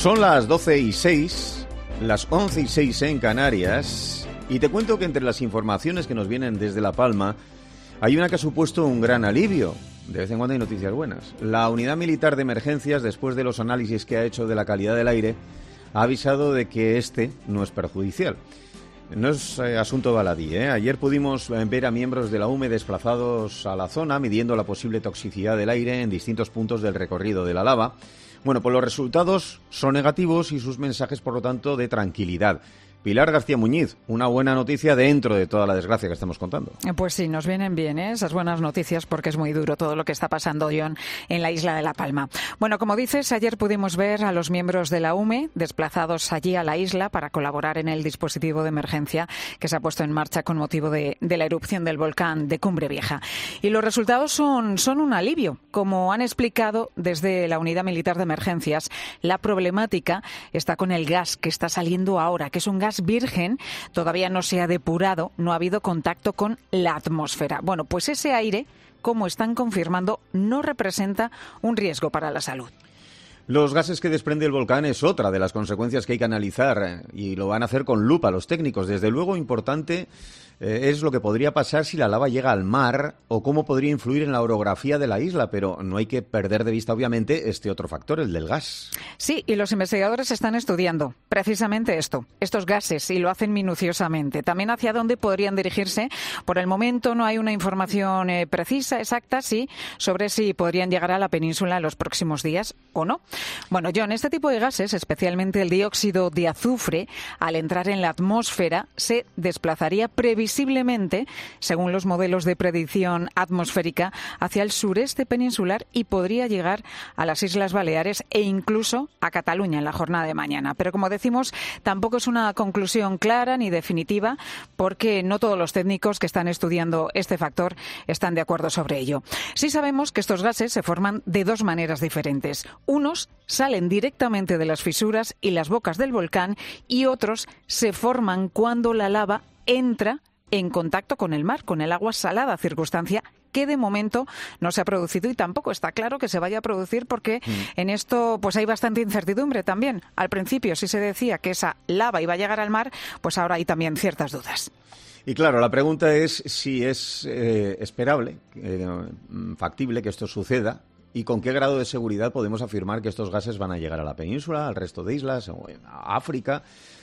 Son las 12:06, las 11:06 en Canarias, y te cuento que entre las informaciones que nos vienen desde La Palma hay una que ha supuesto un gran alivio. De vez en cuando hay noticias buenas. La Unidad Militar de Emergencias, después de los análisis que ha hecho de la calidad del aire, ha avisado de que este no es perjudicial. No es asunto baladí, ¿eh? Ayer pudimos ver a miembros de la UME desplazados a la zona, midiendo la posible toxicidad del aire en distintos puntos del recorrido de la lava. Bueno, pues los resultados son negativos y sus mensajes, por lo tanto, de tranquilidad. Pilar García Muñiz, una buena noticia dentro de toda la desgracia que estamos contando. Pues sí, nos vienen bien esas buenas noticias, porque es muy duro todo lo que está pasando, John, en la isla de La Palma. Bueno, como dices, ayer pudimos ver a los miembros de la UME desplazados allí a la isla para colaborar en el dispositivo de emergencia que se ha puesto en marcha con motivo de la erupción del volcán de Cumbre Vieja. Y los resultados son un alivio. Como han explicado desde la Unidad Militar de Emergencias, la problemática está con el gas que está saliendo ahora, que es un gas virgen, todavía no se ha depurado, no ha habido contacto con la atmósfera. Bueno, pues ese aire, como están confirmando, no representa un riesgo para la salud. Los gases que desprende el volcán es otra de las consecuencias que hay que analizar, y lo van a hacer con lupa los técnicos. Desde luego, importante es lo que podría pasar si la lava llega al mar o cómo podría influir en la orografía de la isla, pero no hay que perder de vista, obviamente, este otro factor, el del gas. Sí, y los investigadores están estudiando precisamente estos gases, y lo hacen minuciosamente. También hacia dónde podrían dirigirse. Por el momento no hay una información precisa, exacta, sí, sobre si podrían llegar a la península en los próximos días o no. Bueno, John, este tipo de gases, especialmente el dióxido de azufre, al entrar en la atmósfera, se desplazaría previsiblemente, según los modelos de predicción atmosférica, hacia el sureste peninsular y podría llegar a las Islas Baleares e incluso a Cataluña en la jornada de mañana. Pero, como decimos, tampoco es una conclusión clara ni definitiva, porque no todos los técnicos que están estudiando este factor están de acuerdo sobre ello. Sí sabemos que estos gases se forman de dos maneras diferentes. Unos salen directamente de las fisuras y las bocas del volcán, y otros se forman cuando la lava entra en contacto con el mar, con el agua salada, circunstancia que de momento no se ha producido y tampoco está claro que se vaya a producir, porque en esto pues hay bastante incertidumbre también. Al principio sí se decía que esa lava iba a llegar al mar, pues ahora hay también ciertas dudas. Y claro, la pregunta es si es esperable, factible que esto suceda, y con qué grado de seguridad podemos afirmar que estos gases van a llegar a la península, al resto de islas, a África,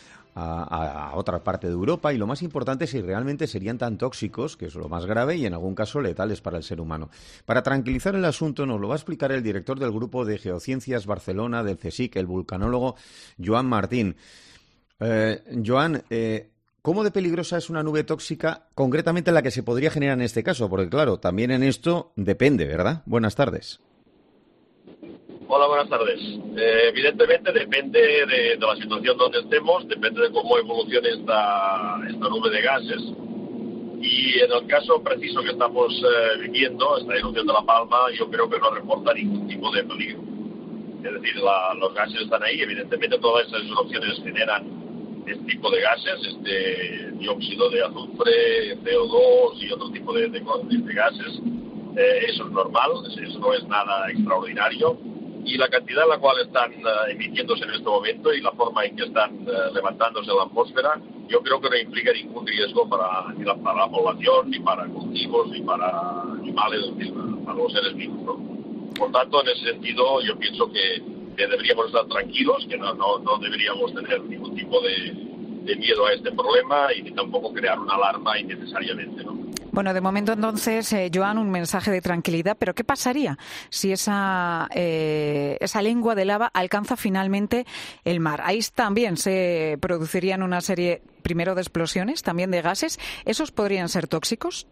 a otra parte de Europa, y lo más importante, si realmente serían tan tóxicos, que es lo más grave, y en algún caso letales para el ser humano. Para tranquilizar el asunto nos lo va a explicar el director del Grupo de Geociencias Barcelona del CSIC, el vulcanólogo Joan Martín. Joan, ¿cómo de peligrosa es una nube tóxica, concretamente la que se podría generar en este caso? Porque claro, también en esto depende, ¿verdad? Buenas tardes. Hola, buenas tardes. Evidentemente depende de la situación donde estemos, depende de cómo evolucione esta nube de gases. Y en el caso preciso que estamos viviendo, esta erupción de La Palma, yo creo que no reporta ningún tipo de peligro. Es decir, los gases están ahí, evidentemente todas esas erupciones generan este tipo de gases, este dióxido de azufre, CO2 y otro tipo de gases. Eso es normal, eso no es nada extraordinario. Y la cantidad en la cual están emitiéndose en este momento y la forma en que están levantándose en la atmósfera, yo creo que no implica ningún riesgo ni para la población, ni para cultivos, ni para animales, ni para los seres vivos, ¿no? Por tanto, en ese sentido, yo pienso que deberíamos estar tranquilos, que no deberíamos tener ningún tipo de miedo a este problema, y ni tampoco crear una alarma innecesariamente, ¿no? Bueno, de momento entonces, Joan, un mensaje de tranquilidad, pero ¿qué pasaría si esa lengua de lava alcanza finalmente el mar? Ahí también se producirían una serie, primero, de explosiones, también de gases. ¿Esos podrían ser tóxicos?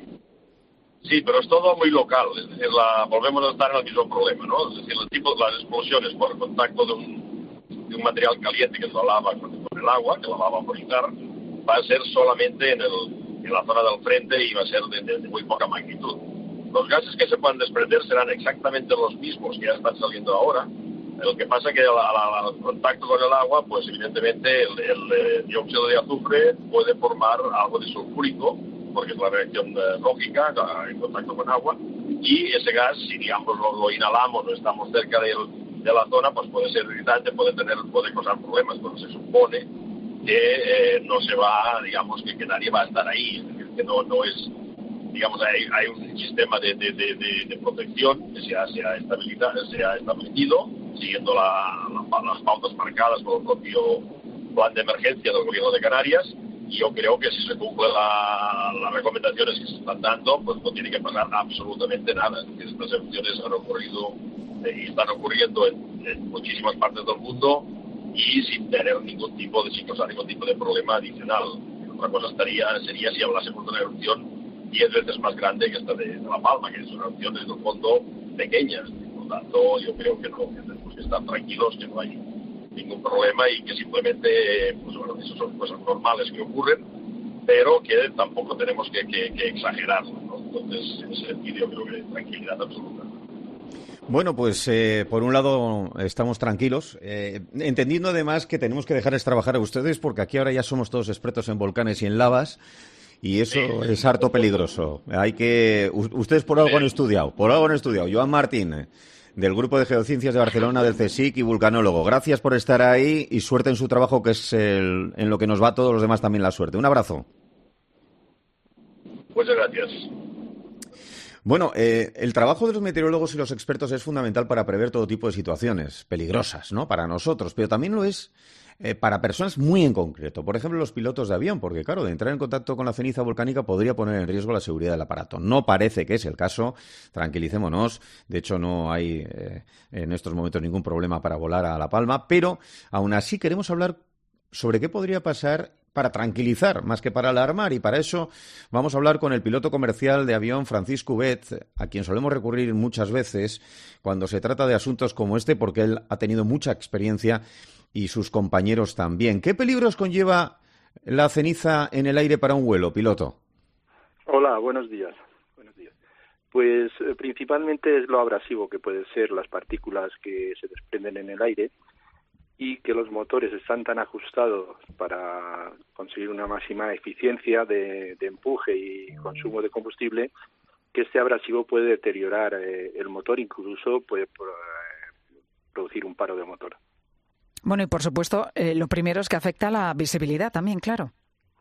Sí, pero es todo muy local, es decir, volvemos a estar en el mismo problema, ¿no? Es decir, las explosiones por contacto de un material caliente, que es la lava, con el agua, que la va a vaporizar, va a ser solamente en la zona del frente, y va a ser de muy poca magnitud. Los gases que se puedan desprender serán exactamente los mismos que ya están saliendo ahora. Lo que pasa es que al contacto con el agua, pues evidentemente el dióxido de azufre puede formar algo de sulfúrico, porque es la reacción lógica en contacto con agua, y ese gas, si digamos lo inhalamos o estamos cerca de él de la zona, pues puede ser irritante, puede causar problemas, pero se supone que no se va, digamos, que nadie va a estar ahí, es decir, que no es, digamos, hay un sistema de protección que se ha establecido, siguiendo las pautas marcadas por el propio plan de emergencia del Gobierno de Canarias, y yo creo que si se cumplen las recomendaciones que se están dando, pues no tiene que pasar absolutamente nada. Es decir, estas erupciones han ocurrido y están ocurriendo en muchísimas partes del mundo y sin tener sin causar ningún tipo de problema adicional. Otra cosa sería si hablásemos de una erupción 10 veces más grande que esta de La Palma, que es una erupción desde el fondo pequeña. Por lo tanto, yo creo que no, que tenemos que estar tranquilos, que no hay ningún problema y que simplemente, pues bueno, eso son cosas normales que ocurren, pero que tampoco tenemos que exagerarlo, ¿no? Entonces, en ese sentido, yo creo que tranquilidad absoluta. Bueno, pues por un lado estamos tranquilos, entendiendo además que tenemos que dejarles trabajar a ustedes, porque aquí ahora ya somos todos expertos en volcanes y en lavas, y eso es harto peligroso. Ustedes por algo han estudiado. Joan Martín, del Grupo de Geociencias de Barcelona, del CSIC y vulcanólogo. Gracias por estar ahí y suerte en su trabajo, que es en lo que nos va a todos los demás también la suerte. Un abrazo. Muchas gracias. Bueno, el trabajo de los meteorólogos y los expertos es fundamental para prever todo tipo de situaciones peligrosas, ¿no? Para nosotros, pero también lo es para personas muy en concreto. Por ejemplo, los pilotos de avión, porque claro, de entrar en contacto con la ceniza volcánica podría poner en riesgo la seguridad del aparato. No parece que es el caso, tranquilicémonos. De hecho, no hay en estos momentos ningún problema para volar a La Palma, pero aún así queremos hablar sobre qué podría pasar para tranquilizar, más que para alarmar, y para eso vamos a hablar con el piloto comercial de avión Francisco Ubet, a quien solemos recurrir muchas veces cuando se trata de asuntos como este, porque él ha tenido mucha experiencia y sus compañeros también. ¿Qué peligros conlleva la ceniza en el aire para un vuelo, piloto? Hola, buenos días. Pues principalmente es lo abrasivo que pueden ser las partículas que se desprenden en el aire, y que los motores están tan ajustados para conseguir una máxima eficiencia de empuje y consumo de combustible, que este abrasivo puede deteriorar el motor, incluso puede producir un paro de motor. Bueno, y por supuesto, lo primero es que afecta a la visibilidad también, claro.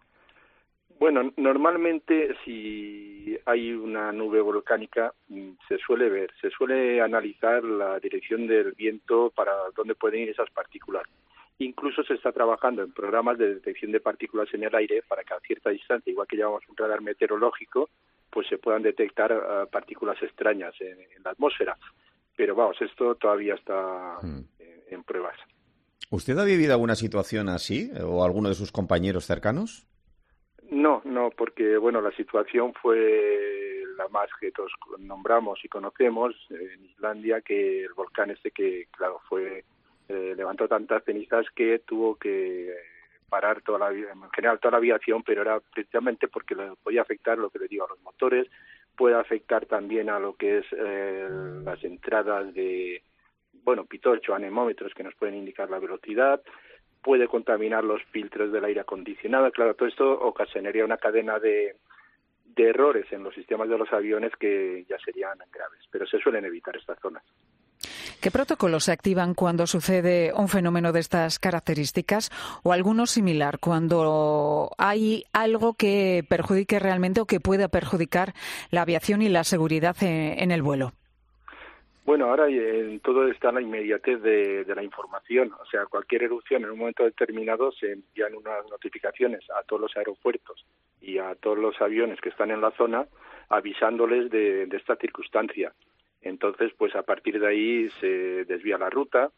Bueno, normalmente si hay una nube volcánica se suele analizar la dirección del viento para dónde pueden ir esas partículas. Incluso se está trabajando en programas de detección de partículas en el aire para que a cierta distancia, igual que llevamos un radar meteorológico, pues se puedan detectar partículas extrañas en la atmósfera. Pero vamos, esto todavía está en pruebas. ¿Usted ha vivido alguna situación así o alguno de sus compañeros cercanos? No, porque bueno, la situación fue la más que todos nombramos y conocemos en Islandia, que el volcán que claro levantó tantas cenizas que tuvo que parar en general toda la aviación, pero era precisamente porque le podía afectar, lo que le digo, a los motores, puede afectar también a lo que es las entradas de pitorcho, anemómetros que nos pueden indicar la velocidad. Puede contaminar los filtros del aire acondicionado. Claro, todo esto ocasionaría una cadena de errores en los sistemas de los aviones que ya serían graves, pero se suelen evitar estas zonas. ¿Qué protocolos se activan cuando sucede un fenómeno de estas características o alguno similar, cuando hay algo que perjudique realmente o que pueda perjudicar la aviación y la seguridad en el vuelo? Bueno, ahora en todo está la inmediatez de la información. O sea, cualquier erupción en un momento determinado se envían unas notificaciones a todos los aeropuertos y a todos los aviones que están en la zona, avisándoles de esta circunstancia. Entonces, pues a partir de ahí se desvía la ruta.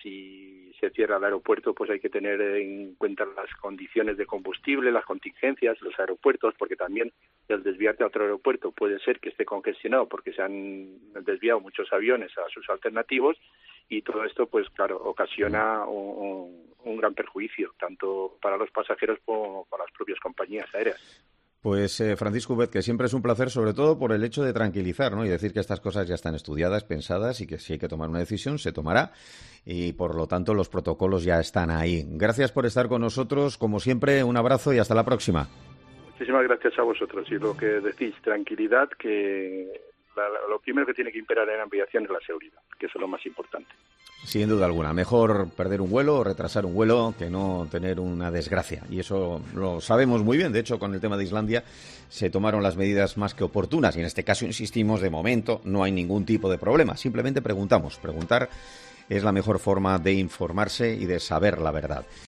Si se cierra el aeropuerto, pues hay que tener en cuenta las condiciones de combustible, las contingencias, los aeropuertos, porque también el desviarte a otro aeropuerto puede ser que esté congestionado porque se han desviado muchos aviones a sus alternativos, y todo esto, pues claro, ocasiona un gran perjuicio, tanto para los pasajeros como para las propias compañías aéreas. Pues Francisco Ubet, que siempre es un placer, sobre todo por el hecho de tranquilizar, ¿no? Y decir que estas cosas ya están estudiadas, pensadas, y que si hay que tomar una decisión, se tomará, y por lo tanto los protocolos ya están ahí. Gracias por estar con nosotros, como siempre, un abrazo y hasta la próxima. Muchísimas gracias a vosotros, y lo que decís, tranquilidad, que lo primero que tiene que imperar en la aviación es la seguridad, que eso es lo más importante. Sin duda alguna. Mejor perder un vuelo o retrasar un vuelo que no tener una desgracia. Y eso lo sabemos muy bien. De hecho, con el tema de Islandia se tomaron las medidas más que oportunas. Y en este caso, insistimos, de momento no hay ningún tipo de problema. Simplemente preguntamos. Preguntar es la mejor forma de informarse y de saber la verdad.